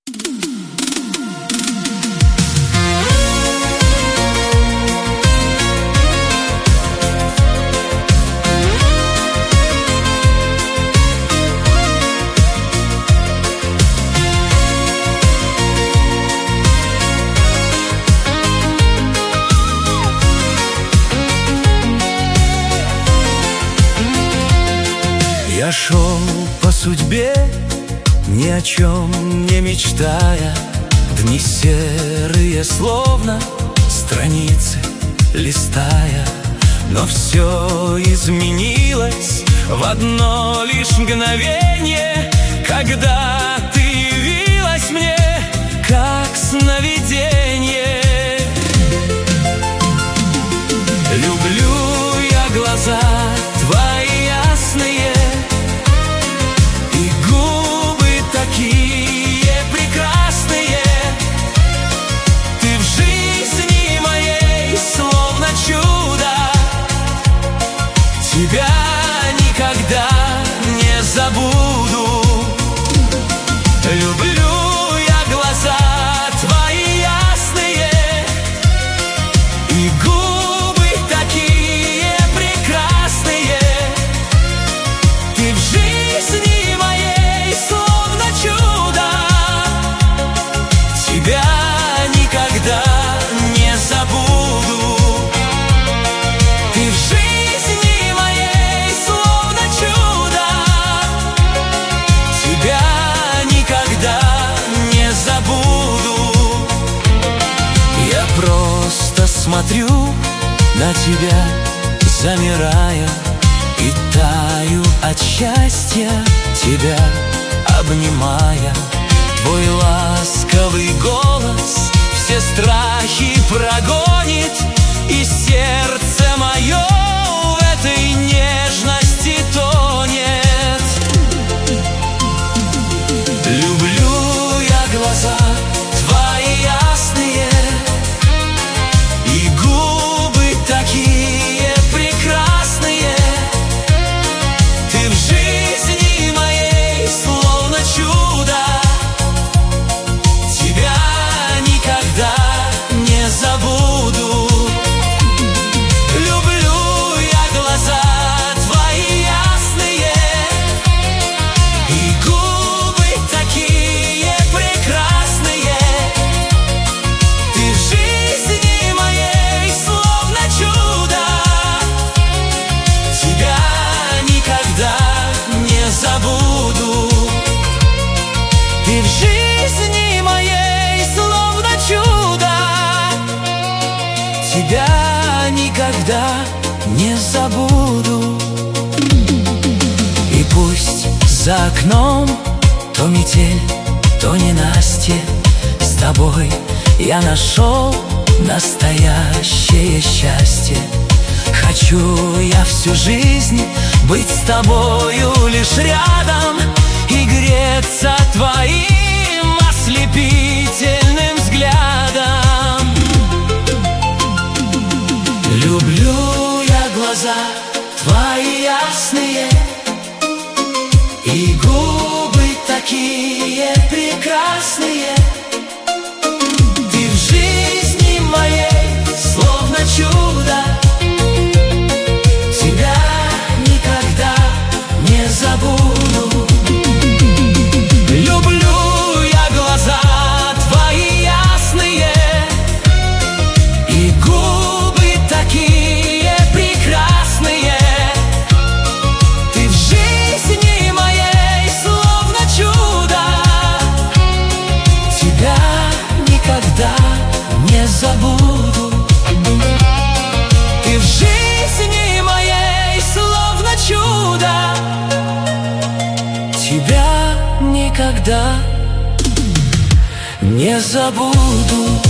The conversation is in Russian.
Я шел по судьбе, ни о чем не мечтая. Дни серые, словно страницы листая. Но все изменилось в одно лишь мгновение, когда ты явилась мне, как сновидение. Люблю я глаза твои ясные, и губы такие прекрасные. Ты в жизни моей словно чудо, тебя никогда не забуду. Люблю я глаза твои ясные, и губы такие прекрасные. Ты в жизни моей словно чудо, тебя никогда не забуду. Ты в жизни моей словно чудо, тебя никогда не забуду. Я просто смотрю на тебя, замирая, и таю от счастья, тебя обнимая. Твой ласковый голос все страхи прогонит, и сердце мое в этой нежности тонет. Люблю я глаза твои ясные, и губы такие прекрасные. Ты в жизни моей словно чудо, тебя никогда не забуду. Люблю я глаза твои ясные, и губы такие прекрасные. Ты в жизни моей словно чудо, тебя никогда не забуду. Ты в жизни моей словно чудо, тебя никогда не забуду. И пусть за окном то метель, то ненастье, с тобой я нашел настоящее счастье. Хочу я всю жизнь быть с тобою лишь рядом и греться твоим ослепительным взглядом. Люблю я глаза твои ясные, и губы такие прекрасные. Ты в жизни моей словно чудо, тебя никогда не забуду. Люблю я глаза твои ясные, и губы такие прекрасные. Ты в жизни моей словно чудо, тебя никогда не забуду. Ты в жизни моей словно чудо, тебя никогда не забуду.